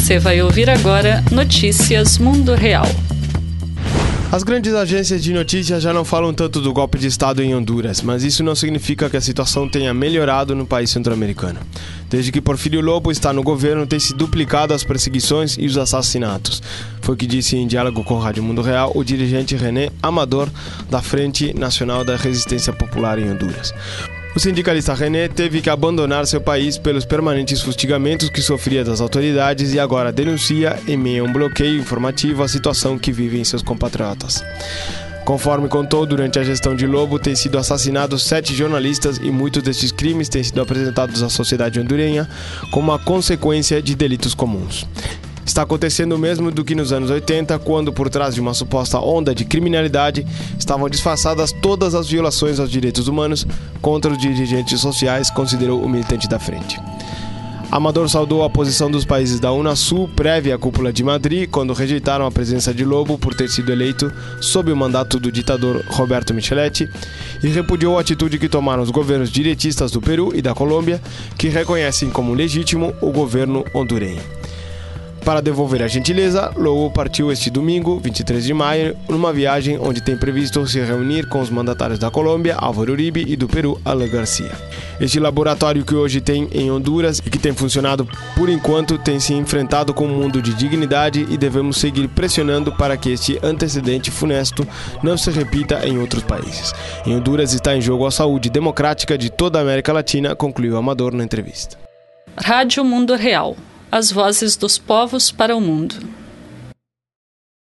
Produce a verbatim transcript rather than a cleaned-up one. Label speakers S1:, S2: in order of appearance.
S1: Você vai ouvir agora Notícias Mundo Real.
S2: As grandes agências de notícias já não falam tanto do golpe de Estado em Honduras, mas isso não significa que a situação tenha melhorado no país centro-americano. Desde que Porfirio Lobo está no governo, tem se duplicado as perseguições e os assassinatos. Foi o que disse em diálogo com a Rádio Mundo Real o dirigente René Amador, da Frente Nacional da Resistência Popular em Honduras. O sindicalista René teve que abandonar seu país pelos permanentes fustigamentos que sofria das autoridades e agora denuncia, em meio a um bloqueio informativo, a situação que vivem seus compatriotas. Conforme contou, durante a gestão de Lobo, têm sido assassinados sete jornalistas e muitos destes crimes têm sido apresentados à sociedade hondurenha como uma consequência de delitos comuns. Está acontecendo o mesmo do que nos anos oitenta, quando, por trás de uma suposta onda de criminalidade, estavam disfarçadas todas as violações aos direitos humanos contra os dirigentes sociais, considerou o militante da frente. Amador saudou a posição dos países da Unasul prévia à cúpula de Madrid, quando rejeitaram a presença de Lobo por ter sido eleito sob o mandato do ditador Roberto Micheletti, e repudiou a atitude que tomaram os governos direitistas do Peru e da Colômbia, que reconhecem como legítimo o governo hondurenho. Para devolver a gentileza, Lobo partiu este domingo, vinte e três de maio, numa viagem onde tem previsto se reunir com os mandatários da Colômbia, Álvaro Uribe, e do Peru, Alan Garcia. Este laboratório que hoje tem em Honduras e que tem funcionado por enquanto tem se enfrentado com um mundo de dignidade e devemos seguir pressionando para que este antecedente funesto não se repita em outros países. Em Honduras está em jogo a saúde democrática de toda a América Latina, concluiu Amador na entrevista.
S1: Rádio Mundo Real. As vozes dos povos para o mundo.